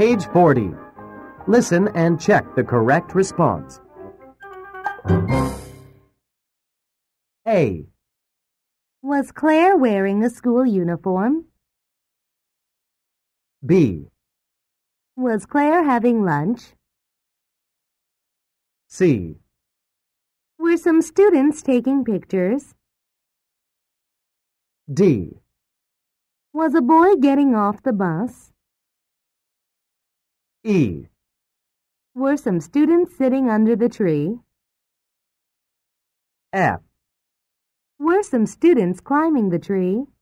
Page 40. Listen and check the correct response. A. Was Claire wearing a school uniform? B. Was Claire having lunch? C. Were some students taking pictures? D. Was a boy getting off the bus? E. Were some students sitting under the tree? F. Were some students climbing the tree?